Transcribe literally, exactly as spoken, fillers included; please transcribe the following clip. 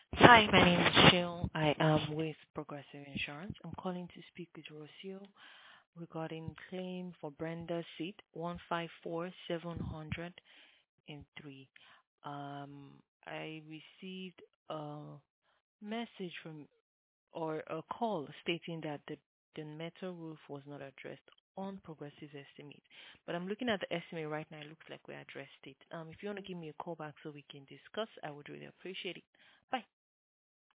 Hi, my name is Jill. I am with Progressive Insurance. I'm calling to speak with Rocio regarding claim for Brenda seat one five four seven hundred three. Um, I received a message from or a call stating that the the metal roof was not addressed on Progressive's estimate. But I'm looking at the estimate right now. It looks like we addressed it. Um, if you want to give me a call back so we can discuss, I would really appreciate it. Bye.